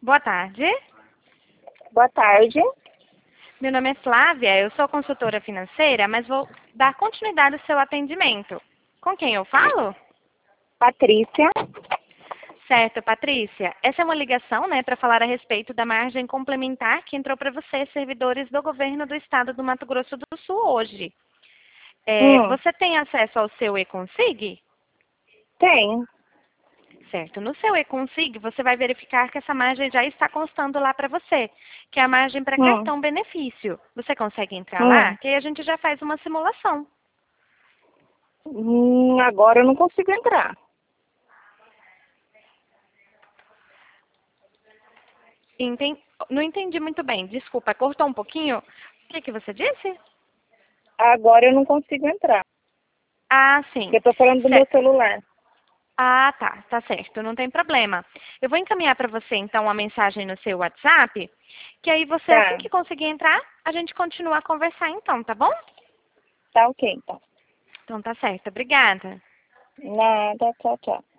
Boa tarde. Boa tarde. Meu nome é Flávia, eu sou consultora financeira, mas vou dar continuidade ao seu atendimento. Com quem eu falo? Patrícia. Certo, Patrícia. Essa é uma ligação, para falar a respeito da margem complementar que entrou para você, servidores do governo do estado do Mato Grosso do Sul, hoje. Você tem acesso ao seu e-Consig? Tem. Certo. No seu e-Consig, você vai verificar que essa margem já está constando lá para você, que é a margem para cartão benefício. Você consegue entrar lá? Que aí a gente já faz uma simulação. Agora eu não consigo entrar. Não entendi muito bem. Desculpa, cortou um pouquinho. O que você disse? Agora eu não consigo entrar. Ah, sim. Porque eu tô falando do meu celular. Ah, tá. Tá certo. Não tem problema. Eu vou encaminhar para você, então, uma mensagem no seu WhatsApp, que aí você, assim Tá. que conseguir entrar, a gente continua a conversar, então, tá bom? Tá ok, então. Então, tá certo. Obrigada. Nada. Tchau, tchau.